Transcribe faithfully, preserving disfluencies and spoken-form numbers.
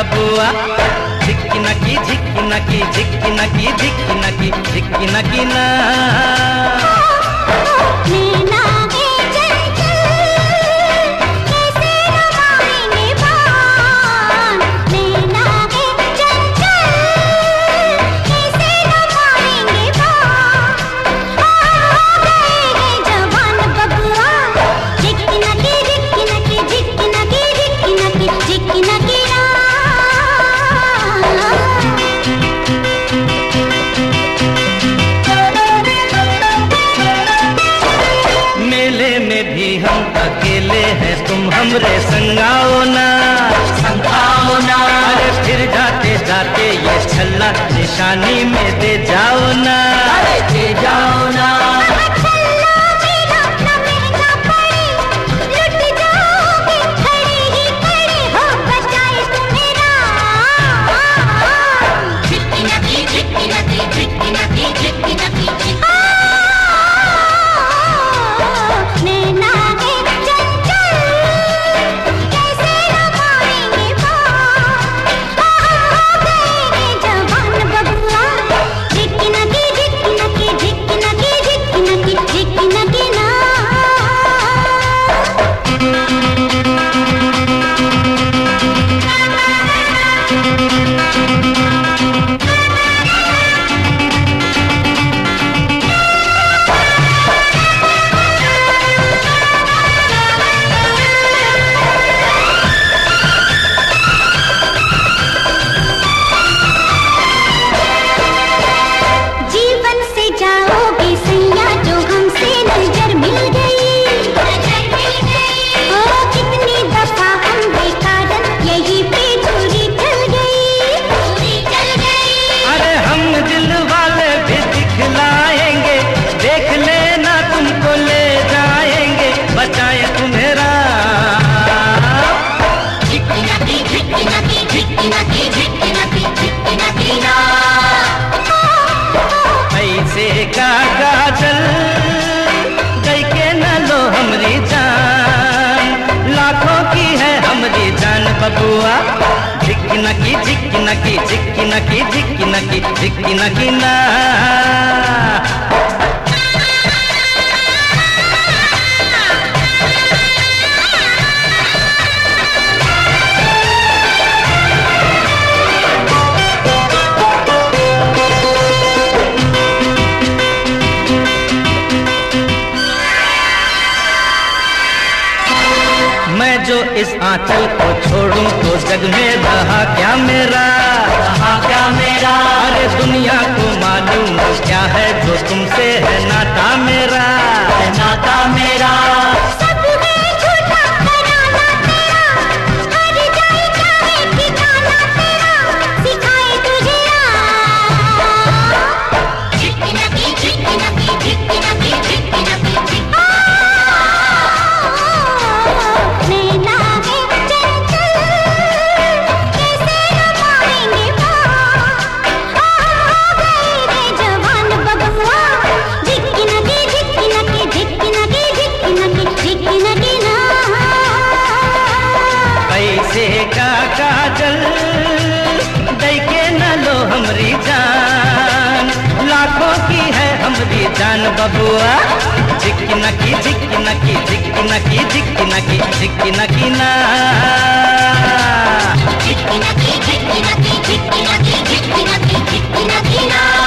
बबुआ। झिक्की नकी झिक्की नकी झिक्की नकी झिक्की नकी झिक्की नकी ना। अकेले हैं तुम हमरे संगाओ ना, संगाओ ना। अरे फिर जाते जाते ये छल्ला निशानी में दे जाओ ना, अरे दे जाओ ना। पैसे का काजल दई के न लो हमरी जान, लाखों की है हमरी जान बबुआ। झिक्की नकी झिक्की नकी झिक्की नकी झिक्की नकी झिक्की नकी ना। मैं जो इस आंचल को छोड़ूं तो जग में रहा क्या मेरा, रहा क्या मेरा। अरे दुनिया को मालूम क्या है जो तुमसे है नाता मेरा, है नाता मेरा। पैसे का काजल दई के न लो हमरी जान, लाखों की है हमरी जान बबुआ। झिक्की नकी झिक्की नकी झिक्की नकी झिक्की नकी झिक्की नकी ना। झिक्की नकी झिक्की नकी झिक्की नकी झिक्की नकी झिक्की नकी ना।